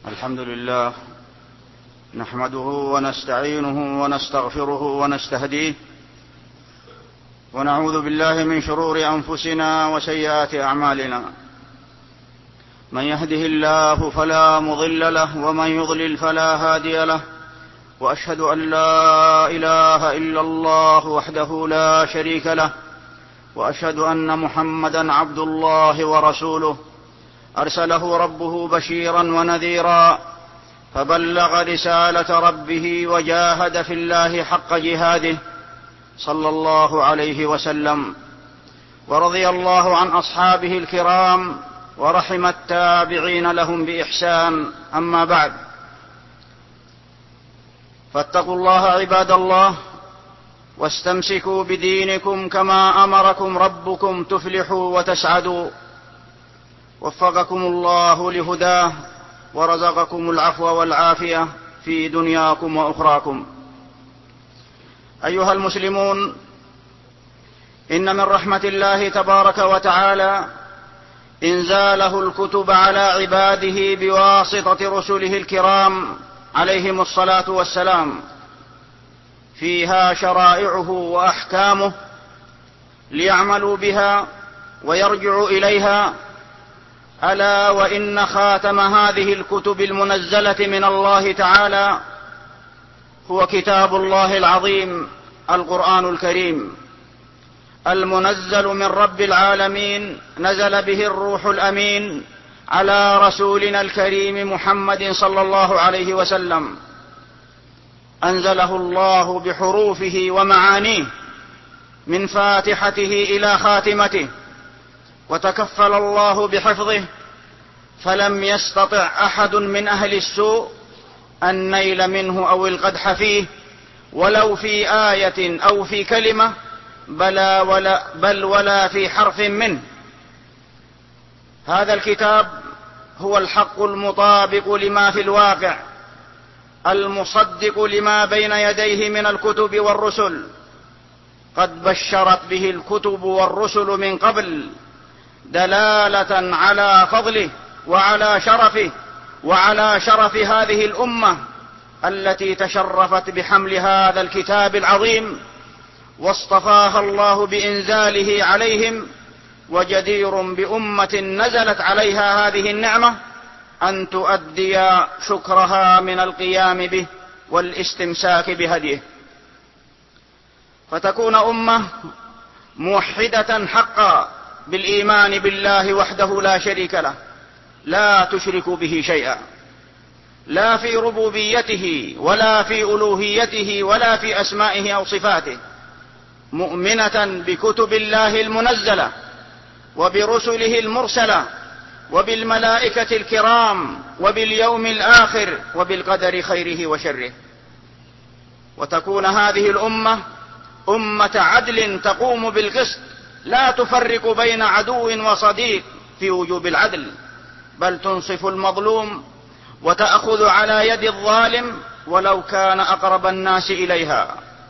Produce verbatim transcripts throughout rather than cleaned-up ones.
الحمد لله نحمده ونستعينه ونستغفره ونستهديه ونعوذ بالله من شرور أنفسنا وسيئات أعمالنا. من يهده الله فلا مضل له ومن يضلل فلا هادي له، وأشهد أن لا إله إلا الله وحده لا شريك له، وأشهد أن محمدا عبد الله ورسوله أرسله ربه بشيرا ونذيرا، فبلغ رسالة ربه وجاهد في الله حق جهاده صلى الله عليه وسلم. ورضي الله عن أصحابه الكرام ورحم التابعين لهم بإحسان. أما بعد، فاتقوا الله عباد الله، واستمسكوا بدينكم كما أمركم ربكم تفلحوا وتسعدوا. وفقكم الله لهداه ورزقكم العفو والعافية في دنياكم وأخراكم. أيها المسلمون، إن من رحمة الله تبارك وتعالى إنزاله الكتب على عباده بواسطة رسله الكرام عليهم الصلاة والسلام، فيها شرائعه وأحكامه ليعملوا بها ويرجعوا إليها. ألا وإن خاتم هذه الكتب المنزلة من الله تعالى هو كتاب الله العظيم القرآن الكريم، المنزل من رب العالمين، نزل به الروح الأمين على رسولنا الكريم محمد صلى الله عليه وسلم. أنزله الله بحروفه ومعانيه من فاتحته إلى خاتمته، وتكفل الله بحفظه، فلم يستطع أحد من أهل السوء النيل منه أو القدح فيه، ولو في آية أو في كلمة، بل ولا, بل ولا في حرف منه. هذا الكتاب هو الحق المطابق لما في الواقع، المصدق لما بين يديه من الكتب والرسل. قد بشرت به الكتب والرسل من قبل، دلالة على فضله وعلى شرفه وعلى شرف هذه الأمة التي تشرفت بحمل هذا الكتاب العظيم، واصطفاها الله بإنزاله عليهم. وجدير بأمة نزلت عليها هذه النعمة أن تؤدي شكرها من القيام به والاستمساك بهديه، فتكون أمة موحدة حقا بالإيمان بالله وحده لا شريك له، لا تشرك به شيئا، لا في ربوبيته ولا في ألوهيته ولا في أسمائه أو صفاته، مؤمنة بكتب الله المنزلة وبرسله المرسلة وبالملائكة الكرام وباليوم الآخر وبالقدر خيره وشره. وتكون هذه الأمة أمة عدل تقوم بالقسط، لا تفرق بين عدو وصديق في وجوب العدل، بل تنصف المظلوم وتأخذ على يد الظالم ولو كان أقرب الناس إليها.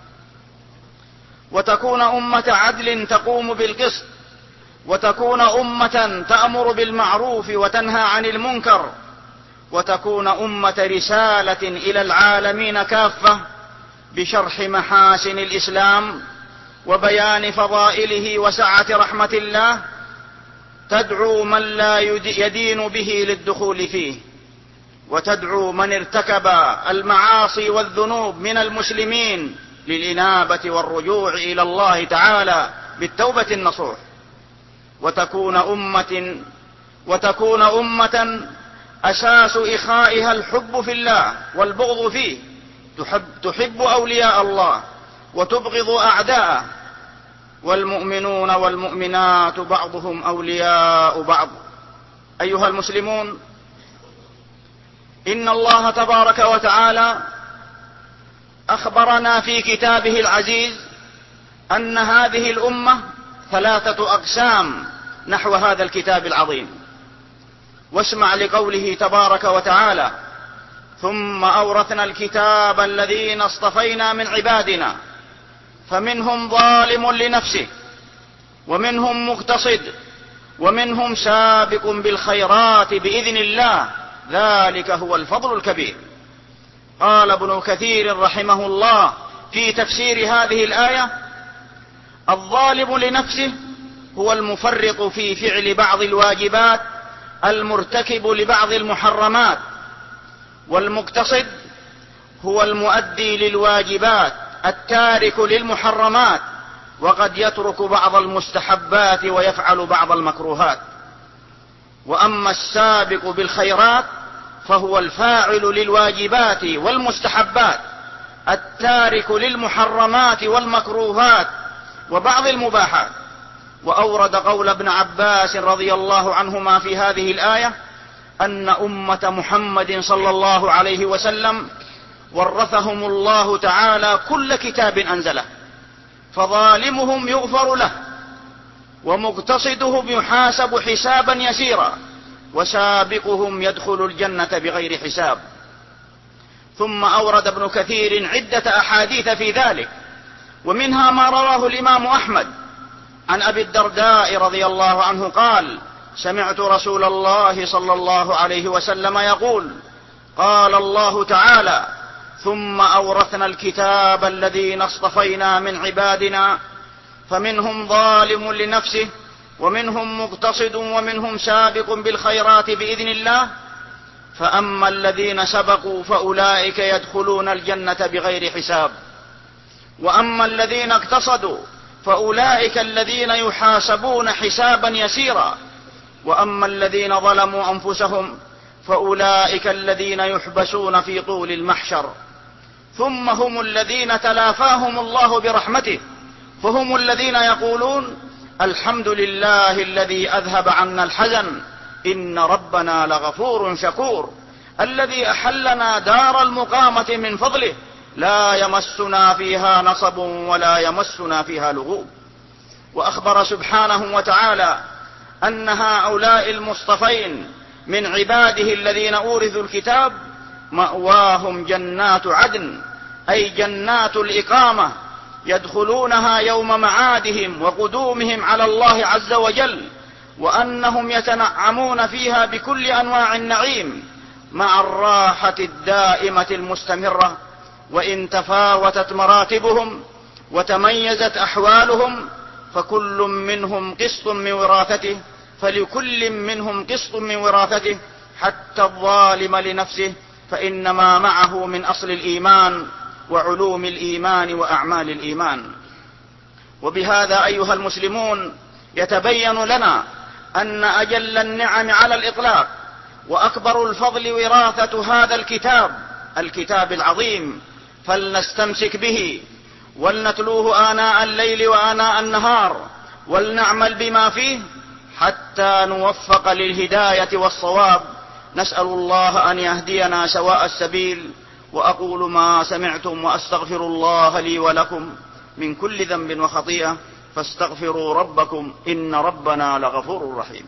وتكون أمة عدل تقوم بالقسط، وتكون أمة تأمر بالمعروف وتنهى عن المنكر، وتكون أمة رسالة إلى العالمين كافة بشرح محاسن الإسلام وبيان فضائله وسعة رحمة الله، تدعو من لا يدين به للدخول فيه، وتدعو من ارتكب المعاصي والذنوب من المسلمين للإنابة والرجوع إلى الله تعالى بالتوبة النصوح. وتكون أمة وتكون أمة أساس إخائها الحب في الله والبغض فيه، تحب, تحب أولياء الله وتبغض أعداءه، والمؤمنون والمؤمنات بعضهم أولياء بعض. أيها المسلمون، إن الله تبارك وتعالى أخبرنا في كتابه العزيز أن هذه الأمة ثلاثة أقسام نحو هذا الكتاب العظيم. واسمع لقوله تبارك وتعالى: ثم أورثنا الكتاب الذين اصطفينا من عبادنا فمنهم ظالم لنفسه ومنهم مقتصد ومنهم سابق بالخيرات بإذن الله ذلك هو الفضل الكبير. قال ابن كثير رحمه الله في تفسير هذه الآية: الظالم لنفسه هو المفرط في فعل بعض الواجبات المرتكب لبعض المحرمات، والمقتصد هو المؤدي للواجبات التارك للمحرمات، وقد يترك بعض المستحبات ويفعل بعض المكروهات. وأما السابق بالخيرات فهو الفاعل للواجبات والمستحبات التارك للمحرمات والمكروهات وبعض المباحات. وأورد قول ابن عباس رضي الله عنهما في هذه الآية أن أمة محمد صلى الله عليه وسلم ورثهم الله تعالى كل كتاب أنزله، فظالمهم يغفر له، ومقتصدهم يحاسب حسابا يسيرا، وسابقهم يدخل الجنة بغير حساب. ثم أورد ابن كثير عدة أحاديث في ذلك، ومنها ما رواه الإمام أحمد عن أبي الدرداء رضي الله عنه قال: سمعت رسول الله صلى الله عليه وسلم يقول: قال الله تعالى: ثم أورثنا الكتاب الذين اصطفينا من عبادنا فمنهم ظالم لنفسه ومنهم مقتصد ومنهم سابق بالخيرات بإذن الله، فأما الذين سبقوا فأولئك يدخلون الجنة بغير حساب، وأما الذين اقتصدوا فأولئك الذين يحاسبون حسابا يسيرا، وأما الذين ظلموا أنفسهم فأولئك الذين يحبسون في طول المحشر، ثم هم الذين تلافاهم الله برحمته، فهم الذين يقولون: الحمد لله الذي أذهب عنا الحزن إن ربنا لغفور شكور، الذي أحلنا دار المقامة من فضله لا يمسنا فيها نصب ولا يمسنا فيها لغوب. وأخبر سبحانه وتعالى أن هؤلاء المصطفين من عباده الذين أورثوا الكتاب مأواهم جنات عدن، أي جنات الإقامة، يدخلونها يوم معادهم وقدومهم على الله عز وجل، وأنهم يتنعمون فيها بكل أنواع النعيم مع الراحة الدائمة المستمرة. وإن تفاوتت مراتبهم وتميزت أحوالهم فكل منهم قسط من وراثته، فلكل منهم قسط من وراثته، حتى الظالم لنفسه فإنما معه من أصل الإيمان وعلوم الإيمان وأعمال الإيمان. وبهذا أيها المسلمون يتبين لنا أن أجل النعم على الإطلاق وأكبر الفضل وراثة هذا الكتاب، الكتاب العظيم، فلنستمسك به ولنتلوه آناء الليل وآناء النهار، ولنعمل بما فيه حتى نوفق للهداية والصواب. نسأل الله أن يهدينا سواء السبيل. وأقول ما سمعتم وأستغفر الله لي ولكم من كل ذنب وخطيئة، فاستغفروا ربكم إن ربنا لغفور رحيم.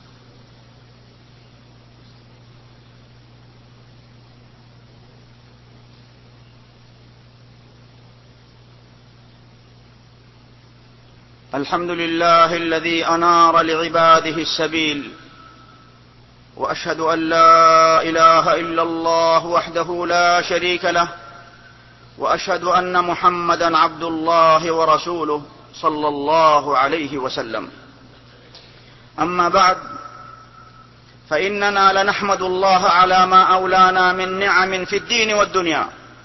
الحمد لله الذي أنار لعباده السبيل، وأشهد أن لا إله إلا الله وحده لا شريك له، وأشهد أن محمدا عبد الله ورسوله صلى الله عليه وسلم. أما بعد، فإننا لنحمد الله على ما أولانا من نعم في الدين والدنيا،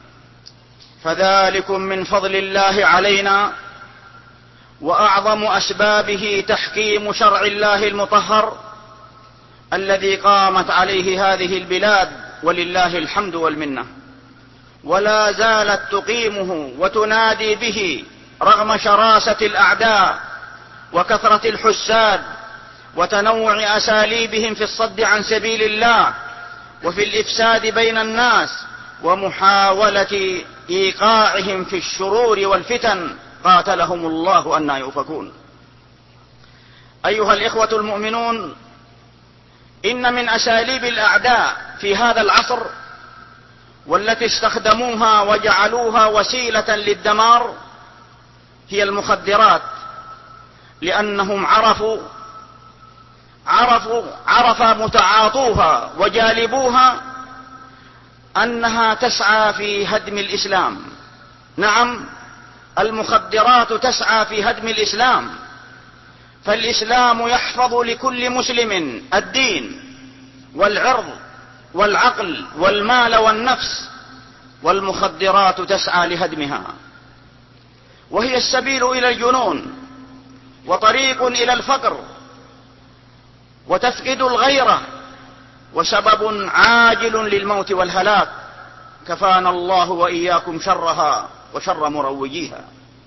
فذلكم من فضل الله علينا، وأعظم أسبابه تحكيم شرع الله المطهر الذي قامت عليه هذه البلاد، ولله الحمد والمنة، ولا زالت تقيمه وتنادي به رغم شراسة الأعداء وكثرة الحساد وتنوع أساليبهم في الصد عن سبيل الله وفي الإفساد بين الناس ومحاولة إيقاعهم في الشرور والفتن، قاتلهم الله أنى يؤفكون. أيها الإخوة المؤمنون، إن من أساليب الأعداء في هذا العصر والتي استخدموها وجعلوها وسيلة للدمار هي المخدرات، لأنهم عرفوا عرفوا عرف متعاطوها وجالبوها أنها تسعى في هدم الإسلام. نعم، المخدرات تسعى في هدم الإسلام، فالإسلام يحفظ لكل مسلم الدين والعرض والعقل والمال والنفس، والمخدرات تسعى لهدمها، وهي السبيل إلى الجنون وطريق إلى الفقر وتفقد الغيرة وسبب عاجل للموت والهلاك. كفانا الله وإياكم شرها وشر مروجيها.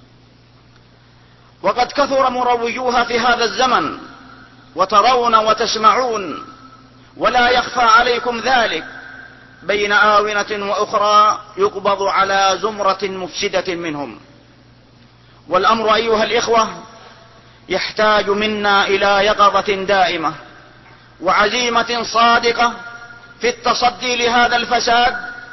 وقد كثر مروجوها في هذا الزمن، وترون وتسمعون ولا يخفى عليكم ذلك، بين آونة وأخرى يقبض على زمرة مفسدة منهم. والأمر أيها الإخوة يحتاج منا إلى يقظة دائمة وعزيمة صادقة في التصدي لهذا الفساد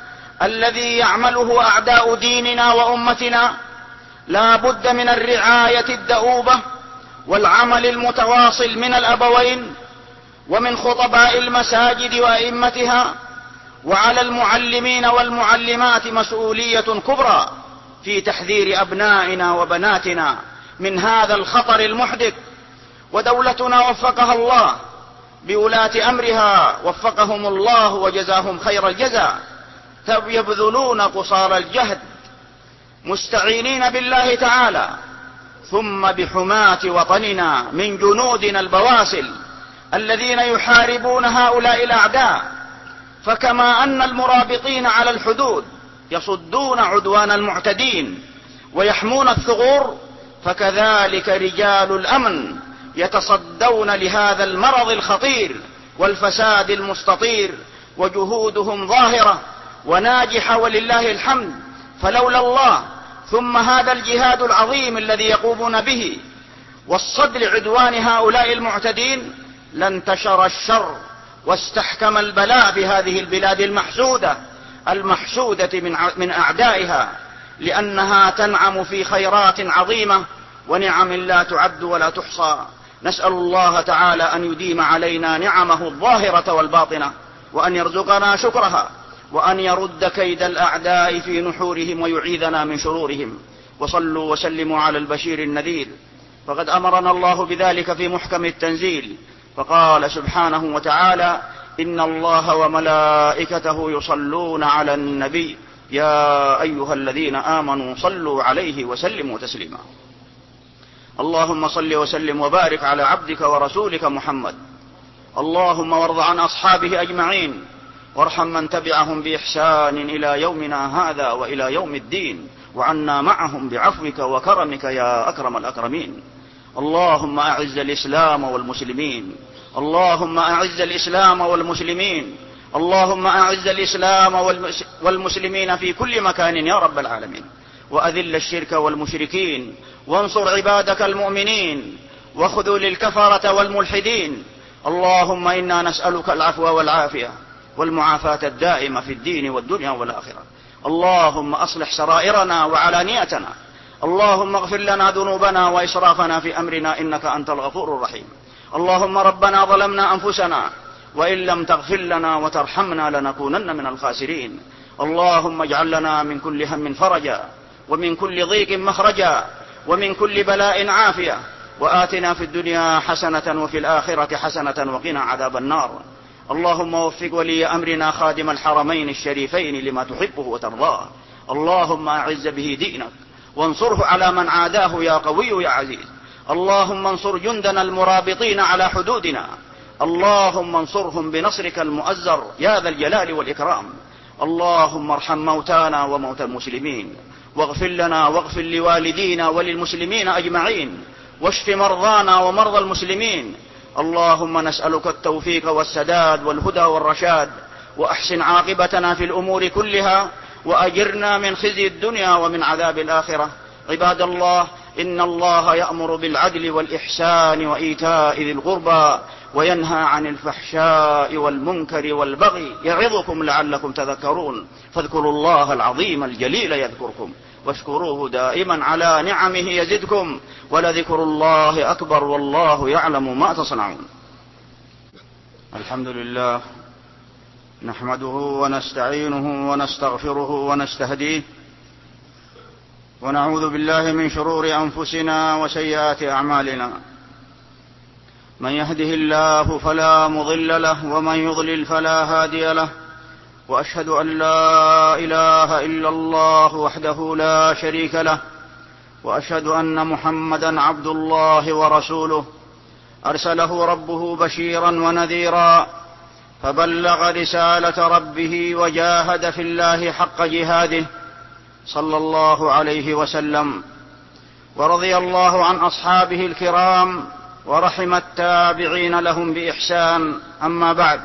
الذي يعمله أعداء ديننا وأمتنا. لا بد من الرعاية الدؤوبة والعمل المتواصل من الأبوين ومن خطباء المساجد وأئمتها، وعلى المعلمين والمعلمات مسؤولية كبرى في تحذير أبنائنا وبناتنا من هذا الخطر المحدث. ودولتنا وفقها الله بولاة أمرها، وفقهم الله وجزاهم خير الجزاء، يبذلون قصارى الجهد مستعينين بالله تعالى ثم بحماة وطننا من جنودنا البواسل الذين يحاربون هؤلاء الأعداء. فكما أن المرابطين على الحدود يصدون عدوان المعتدين ويحمون الثغور، فكذلك رجال الأمن يتصدون لهذا المرض الخطير والفساد المستطير، وجهودهم ظاهرة وناجحة ولله الحمد. فلولا الله ثم هذا الجهاد العظيم الذي يقومون به والصد لعدوان هؤلاء المعتدين لانتشر الشر واستحكم البلاء بهذه البلاد المحسودة المحسودة من أعدائها، لأنها تنعم في خيرات عظيمة ونعم لا تعد ولا تحصى. نسأل الله تعالى أن يديم علينا نعمه الظاهرة والباطنة، وأن يرزقنا شكرها، وأن يرد كيد الأعداء في نحورهم ويعيذنا من شرورهم. وصلوا وسلموا على البشير النذير، فقد أمرنا الله بذلك في محكم التنزيل، فقال سبحانه وتعالى: إن الله وملائكته يصلون على النبي يا أيها الذين آمنوا صلوا عليه وسلموا تسليما. اللهم صل وسلم وبارك على عبدك ورسولك محمد. اللهم وارض عن أصحابه أجمعين، وارحم من تبعهم بإحسان إلى يومنا هذا وإلى يوم الدين، وعنا معهم بعفوك وكرمك يا أكرم الأكرمين. اللهم أعز الإسلام والمسلمين، اللهم أعز الإسلام والمسلمين، اللهم أعز الإسلام والمسلمين في كل مكان يا رب العالمين، وأذل الشرك والمشركين، وانصر عبادك المؤمنين، وخذل الكفرة والملحدين. اللهم إنا نسألك العفو والعافية والمعافاة الدائمة في الدين والدنيا والآخرة. اللهم أصلح سرائرنا وعلانيتنا، اللهم اغفر لنا ذنوبنا وإسرافنا في أمرنا إنك أنت الغفور الرحيم. اللهم ربنا ظلمنا أنفسنا وإن لم تغفر لنا وترحمنا لنكونن من الخاسرين. اللهم اجعل لنا من كل هم فرجا، ومن كل ضيق مخرجا، ومن كل بلاء عافية، وآتنا في الدنيا حسنة وفي الآخرة حسنة وقنا عذاب النار. اللهم وفق ولي أمرنا خادم الحرمين الشريفين لما تحبه وترضاه. اللهم أعز به دينك وانصره على من عاداه يا قوي يا عزيز. اللهم انصر جندنا المرابطين على حدودنا، اللهم انصرهم بنصرك المؤزر يا ذا الجلال والإكرام. اللهم ارحم موتانا وموتى المسلمين، واغفر لنا واغفر لوالدينا وللمسلمين أجمعين، واشف مرضانا ومرضى المسلمين. اللهم نسألك التوفيق والسداد والهدى والرشاد، وأحسن عاقبتنا في الأمور كلها، وأجرنا من خزي الدنيا ومن عذاب الآخرة. عباد الله، إن الله يأمر بالعدل والإحسان وإيتاء ذي القربى، وينهى عن الفحشاء والمنكر والبغي، يعظكم لعلكم تذكرون. فاذكروا الله العظيم الجليل يذكركم، واشكروه دائما على نعمه يزدكم، ولذكر الله أكبر والله يعلم ما تصنعون. الحمد لله نحمده ونستعينه ونستغفره ونستهديه ونعوذ بالله من شرور أنفسنا وسيئات أعمالنا. من يهده الله فلا مضل له ومن يضلل فلا هادي له، وأشهد أن لا إله إلا الله وحده لا شريك له، وأشهد أن محمدا عبد الله ورسوله أرسله ربه بشيرا ونذيرا، فبلغ رسالة ربه وجاهد في الله حق جهاده صلى الله عليه وسلم. ورضي الله عن أصحابه الكرام ورحم التابعين لهم بإحسان. أما بعد،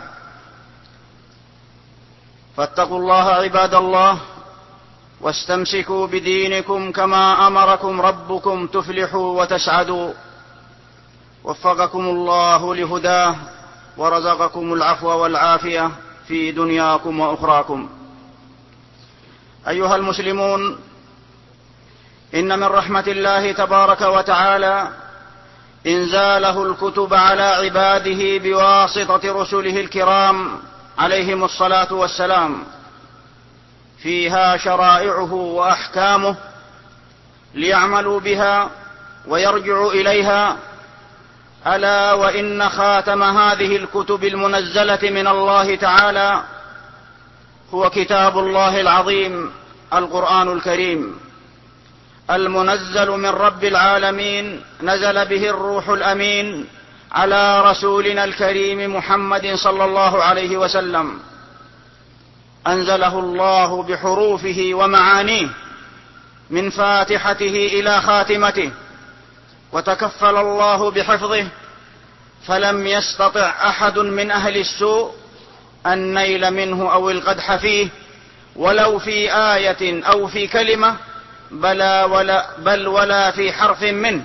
فاتقوا الله عباد الله، واستمسكوا بدينكم كما أمركم ربكم تفلحوا وتسعدوا. وفقكم الله لهداه ورزقكم العفو والعافية في دنياكم وأخراكم. أيها المسلمون، إن من رحمة الله تبارك وتعالى إنزاله الكتب على عباده بواسطة رسله الكرام عليهم الصلاة والسلام، فيها شرائعه وأحكامه ليعملوا بها ويرجعوا إليها. ألا وإن خاتم هذه الكتب المنزلة من الله تعالى هو كتاب الله العظيم القرآن الكريم، المنزل من رب العالمين، نزل به الروح الأمين على رسولنا الكريم محمد صلى الله عليه وسلم. أنزله الله بحروفه ومعانيه من فاتحته إلى خاتمته، وتكفل الله بحفظه، فلم يستطع أحد من أهل السوء النيل منه أو القدح فيه، ولو في آية أو في كلمة، بل ولا, بل ولا في حرف منه.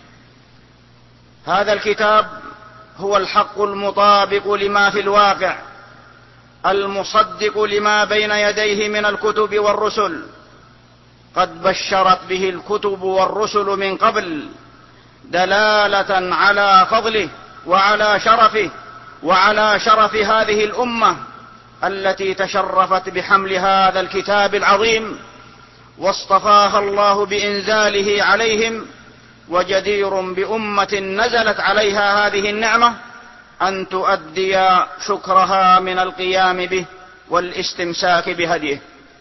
هذا الكتاب هو الحق المطابق لما في الواقع، المصدق لما بين يديه من الكتب والرسل. قد بشرت به الكتب والرسل من قبل، دلالة على فضله وعلى شرفه وعلى شرف هذه الأمة التي تشرفت بحمل هذا الكتاب العظيم، واصطفاها الله بإنزاله عليهم. وجدير بأمة نزلت عليها هذه النعمة أن تؤدي شكرها من القيام به والاستمساك بهديه،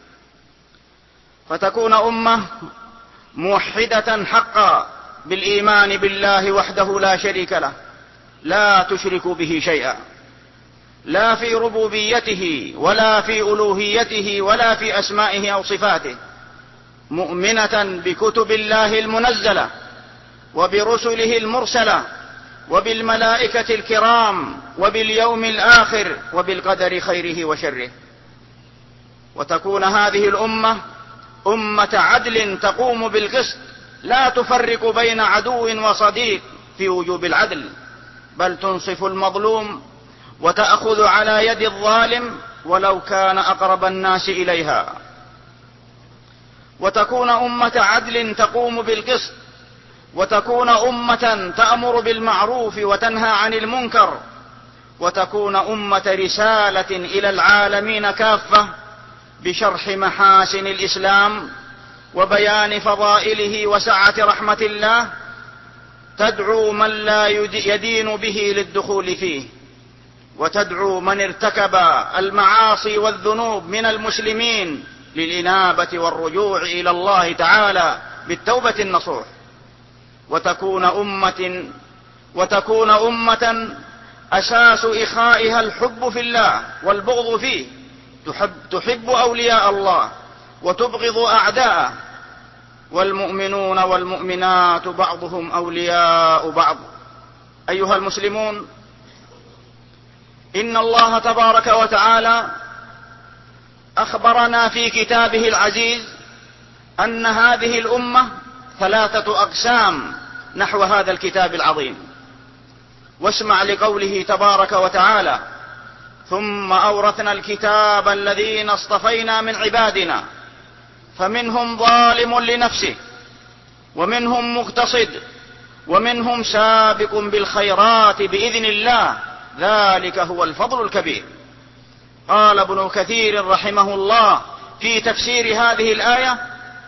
فتكون أمة موحدة حقا بالإيمان بالله وحده لا شريك له، لا تشرك به شيئا، لا في ربوبيته ولا في ألوهيته ولا في أسمائه أو صفاته، مؤمنة بكتب الله المنزلة وبرسله المرسلة وبالملائكة الكرام وباليوم الآخر وبالقدر خيره وشره. وتكون هذه الأمة أمة عدل تقوم بالقسط، لا تفرق بين عدو وصديق في وجوب العدل، بل تنصف المظلوم وتأخذ على يد الظالم ولو كان أقرب الناس إليها. وتكون أمة عدل تقوم بالقسط، وتكون أمة تأمر بالمعروف وتنهى عن المنكر، وتكون أمة رسالة إلى العالمين كافة بشرح محاسن الإسلام وبيان فضائله وسعة رحمة الله، تدعو من لا يدين به للدخول فيه، وتدعو من ارتكب المعاصي والذنوب من المسلمين للإنابة والرجوع إلى الله تعالى بالتوبة النصوح. وتكون أمة وتكون أمة أساس إخائها الحب في الله والبغض فيه، تحب, تحب أولياء الله وتبغض أعداءه، والمؤمنون والمؤمنات بعضهم أولياء بعض. أيها المسلمون، إن الله تبارك وتعالى أخبرنا في كتابه العزيز أن هذه الأمة ثلاثة أقسام نحو هذا الكتاب العظيم. واسمع لقوله تبارك وتعالى: ثم أورثنا الكتاب الذين اصطفينا من عبادنا فمنهم ظالم لنفسه ومنهم مقتصد ومنهم سابق بالخيرات بإذن الله ذلك هو الفضل الكبير. قال ابن كثير رحمه الله في تفسير هذه الآية: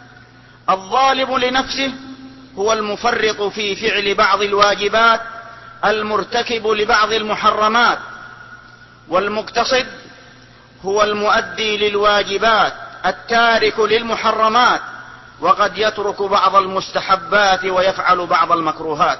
الظالم لنفسه هو المفرط في فعل بعض الواجبات المرتكب لبعض المحرمات، والمقتصد هو المؤدي للواجبات التارك للمحرمات، وقد يترك بعض المستحبات ويفعل بعض المكروهات.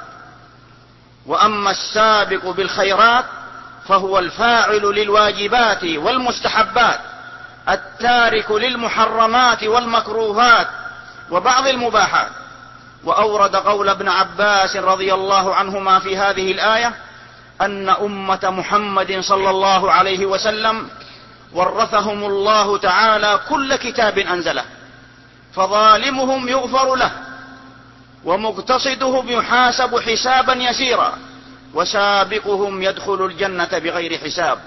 وأما السابق بالخيرات فهو الفاعل للواجبات والمستحبات التارك للمحرمات والمكروهات وبعض المباحات. وأورد قول ابن عباس رضي الله عنهما في هذه الآية أن أمة محمد صلى الله عليه وسلم ورثهم الله تعالى كل كتاب أنزله، فظالمهم يغفر له، ومقتصدهم يحاسب حسابا يسيرا، وسابقهم يدخل الجنة بغير حساب.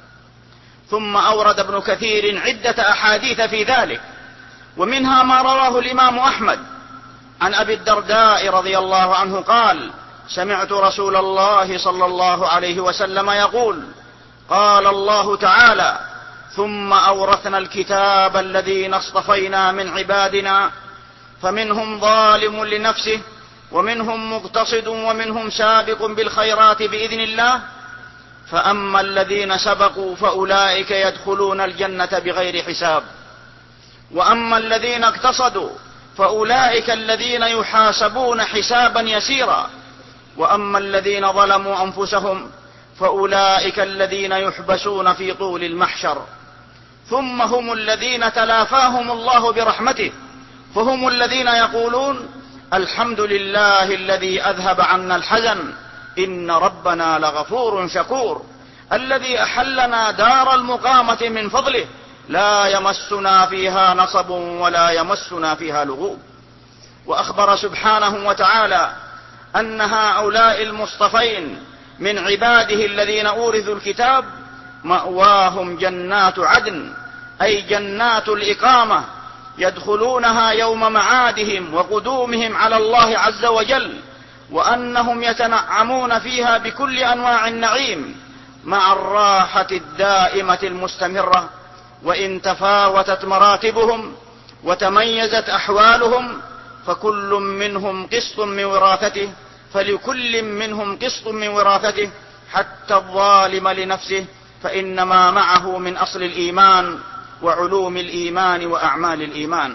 ثم أورد ابن كثير عدة أحاديث في ذلك، ومنها ما رواه الإمام أحمد عن أبي الدرداء رضي الله عنه قال: سمعت رسول الله صلى الله عليه وسلم يقول: قال الله تعالى: ثم أورثنا الكتاب الذين اصطفينا من عبادنا فمنهم ظالم لنفسه ومنهم مقتصد ومنهم سابق بالخيرات بإذن الله، فأما الذين سبقوا فأولئك يدخلون الجنة بغير حساب، وأما الذين اقتصدوا فأولئك الذين يحاسبون حسابا يسيرا، وأما الذين ظلموا أنفسهم فأولئك الذين يحبسون في طول المحشر، ثم هم الذين تلافاهم الله برحمته، فهم الذين يقولون: الحمد لله الذي أذهب عنا الحزن إن ربنا لغفور شكور، الذي أحلنا دار المقامة من فضله لا يمسنا فيها نصب ولا يمسنا فيها لغوب. وأخبر سبحانه وتعالى أن هؤلاء المصطفين من عباده الذين أورثوا الكتاب مأواهم جنات عدن، أي جنات الإقامة، يدخلونها يوم معادهم وقدومهم على الله عز وجل، وأنهم يتنعمون فيها بكل أنواع النعيم مع الراحة الدائمة المستمرة. وإن تفاوتت مراتبهم وتميزت أحوالهم فكل منهم قسط من وراثته، فلكل منهم قسط من وراثته، حتى الظالم لنفسه فإنما معه من أصل الإيمان وعلوم الإيمان وأعمال الإيمان.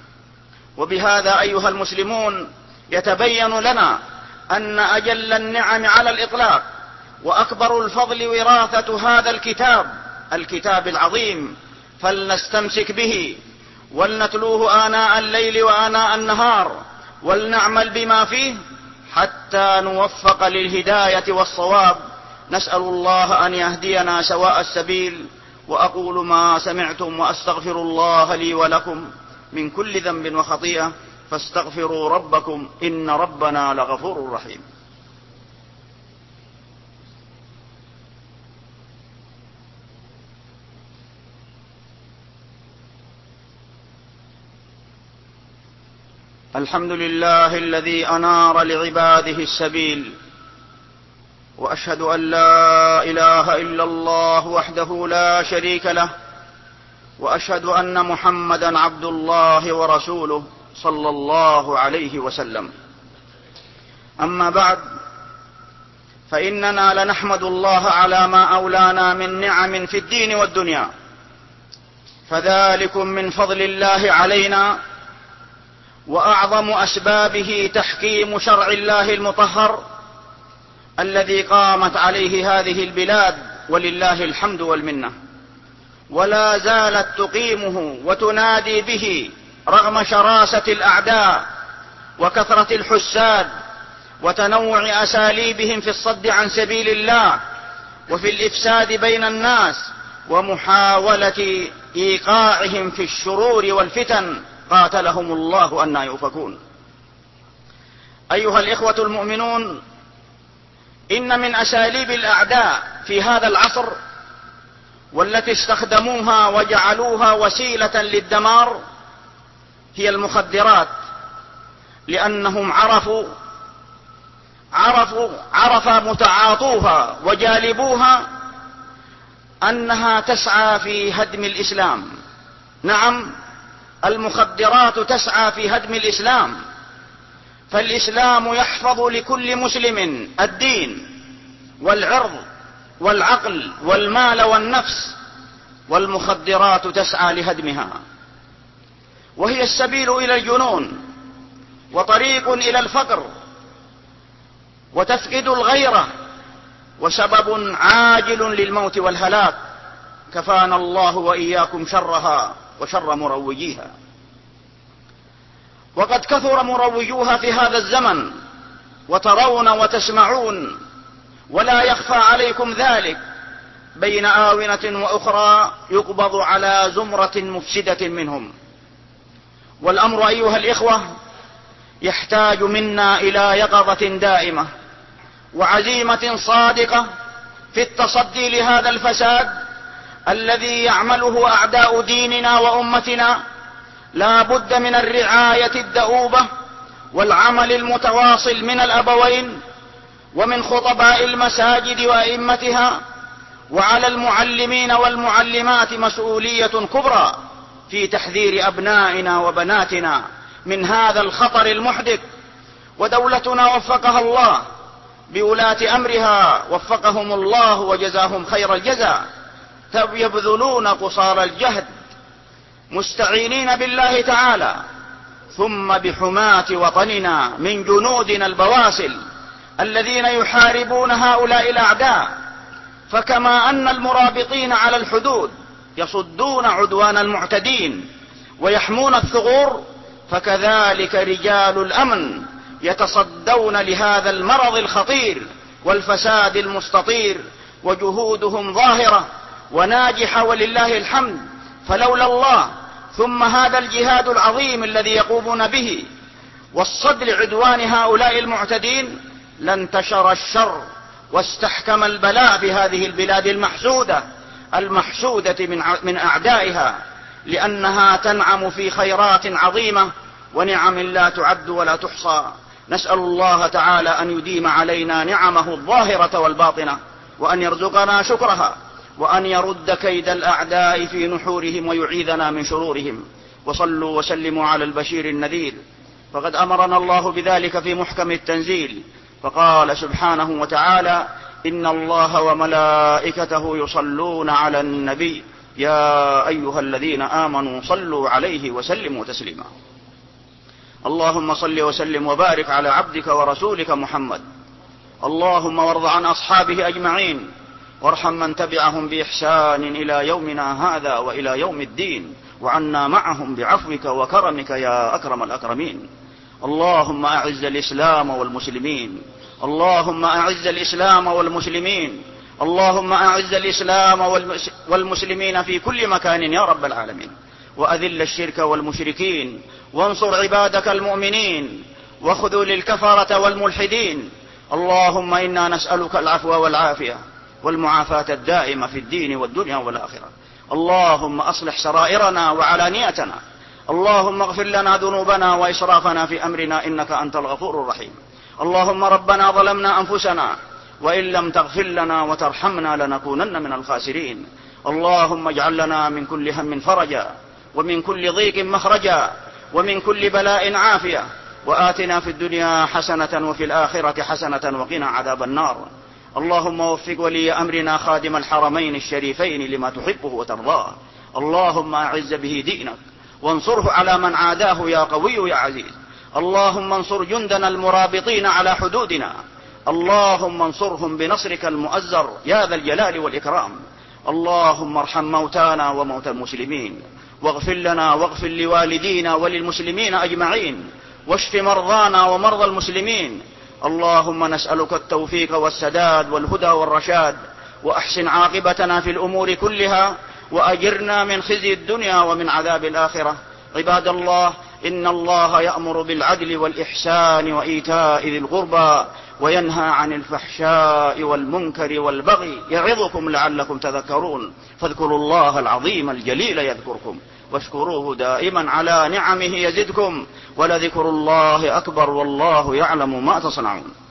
وبهذا أيها المسلمون يتبين لنا أن أجل النعم على الإطلاق وأكبر الفضل وراثة هذا الكتاب، الكتاب العظيم، فلنستمسك به ولنتلوه آناء الليل وآناء النهار، ولنعمل بما فيه حتى نوفق للهداية والصواب. نسأل الله أن يهدينا سواء السبيل. وأقول ما سمعتم وأستغفر الله لي ولكم من كل ذنب وخطيئة، فاستغفروا ربكم إن ربنا لغفور رحيم. الحمد لله الذي أنار لعباده السبيل، وأشهد أن لا إله إلا الله وحده لا شريك له، وأشهد أن محمدا عبد الله ورسوله صلى الله عليه وسلم. أما بعد، فإننا لنحمد الله على ما أولانا من نعم في الدين والدنيا، فذلكم من فضل الله علينا، وأعظم أسبابه تحكيم شرع الله المطهر الذي قامت عليه هذه البلاد، ولله الحمد والمنة، ولا زالت تقيمه وتنادي به رغم شراسة الأعداء وكثرة الحساد وتنوع أساليبهم في الصد عن سبيل الله وفي الإفساد بين الناس ومحاولة إيقاعهم في الشرور والفتن، قاتلهم الله أنى يؤفكون. أيها الإخوة المؤمنون، إن من أساليب الأعداء في هذا العصر والتي استخدموها وجعلوها وسيلة للدمار هي المخدرات، لأنهم عرفوا عرفوا عرف متعاطوها وجالبوها أنها تسعى في هدم الإسلام. نعم، المخدرات تسعى في هدم الإسلام، فالإسلام يحفظ لكل مسلم الدين والعرض والعقل والمال والنفس، والمخدرات تسعى لهدمها، وهي السبيل إلى الجنون وطريق إلى الفقر وتفقد الغيرة وسبب عاجل للموت والهلاك. كفانا الله وإياكم شرها وشر مروجيها. وقد كثر مروجوها في هذا الزمن، وترون وتسمعون ولا يخفى عليكم ذلك، بين آونة وأخرى يقبض على زمرة مفسدة منهم. والأمر أيها الإخوة يحتاج منا إلى يقظة دائمة وعزيمة صادقة في التصدي لهذا الفساد الذي يعمله أعداء ديننا وأمتنا. لا بد من الرعاية الدؤوبة والعمل المتواصل من الأبوين ومن خطباء المساجد وأئمتها، وعلى المعلمين والمعلمات مسؤولية كبرى في تحذير أبنائنا وبناتنا من هذا الخطر المحدث. ودولتنا وفقها الله بولاة أمرها، وفقهم الله وجزاهم خير الجزاء، يبذلون قصارى الجهد مستعينين بالله تعالى ثم بحماة وطننا من جنودنا البواسل الذين يحاربون هؤلاء الأعداء. فكما أن المرابطين على الحدود يصدون عدوان المعتدين ويحمون الثغور، فكذلك رجال الأمن يتصدون لهذا المرض الخطير والفساد المستطير، وجهودهم ظاهرة وناجحة ولله الحمد. فلولا الله ثم هذا الجهاد العظيم الذي يقومون به والصد لعدوان هؤلاء المعتدين لانتشر الشر واستحكم البلاء بهذه البلاد المحسودة المحسودة من أعدائها، لأنها تنعم في خيرات عظيمة ونعم لا تعد ولا تحصى. نسأل الله تعالى أن يديم علينا نعمه الظاهرة والباطنة، وأن يرزقنا شكرها، وأن يرد كيد الأعداء في نحورهم ويعيذنا من شرورهم. وصلوا وسلموا على البشير النذير، فقد أمرنا الله بذلك في محكم التنزيل، فقال سبحانه وتعالى: إن الله وملائكته يصلون على النبي يا أيها الذين آمنوا صلوا عليه وسلموا تسليما. اللهم صل وسلم وبارك على عبدك ورسولك محمد. اللهم وارض عن أصحابه أجمعين، وارحم من تبعهم بإحسان إلى يومنا هذا وإلى يوم الدين، وعنا معهم بعفوك وكرمك يا أكرم الأكرمين. اللهم أعز الإسلام والمسلمين، اللهم أعز الإسلام والمسلمين، اللهم أعز الإسلام والمسلمين في كل مكان يا رب العالمين، وأذل الشرك والمشركين، وانصر عبادك المؤمنين، وخذل الكفرة والملحدين. اللهم إنا نسألك العفو والعافية والمعافاة الدائمة في الدين والدنيا والآخرة. اللهم أصلح سرائرنا وعلانيتنا، اللهم اغفر لنا ذنوبنا وإسرافنا في أمرنا إنك أنت الغفور الرحيم. اللهم ربنا ظلمنا أنفسنا وإن لم تغفر لنا وترحمنا لنكونن من الخاسرين. اللهم اجعل لنا من كل هم فرجا، ومن كل ضيق مخرجا، ومن كل بلاء عافية، وآتنا في الدنيا حسنة وفي الآخرة حسنة وقنا عذاب النار. اللهم وفق ولي أمرنا خادم الحرمين الشريفين لما تحبه وترضاه. اللهم أعز به دينك وانصره على من عاداه يا قوي يا عزيز. اللهم انصر جندنا المرابطين على حدودنا، اللهم انصرهم بنصرك المؤزر يا ذا الجلال والإكرام. اللهم ارحم موتانا وموتى المسلمين، واغفر لنا واغفر لوالدينا وللمسلمين أجمعين، واشف مرضانا ومرضى المسلمين. اللهم نسألك التوفيق والسداد والهدى والرشاد، وأحسن عاقبتنا في الأمور كلها، وأجرنا من خزي الدنيا ومن عذاب الآخرة. عباد الله، إن الله يأمر بالعدل والإحسان وإيتاء ذي القربى، وينهى عن الفحشاء والمنكر والبغي، يعظكم لعلكم تذكرون. فاذكروا الله العظيم الجليل يذكركم، واشكروه دائما على نعمه يزدكم، ولذكر الله أكبر والله يعلم ما تصنعون.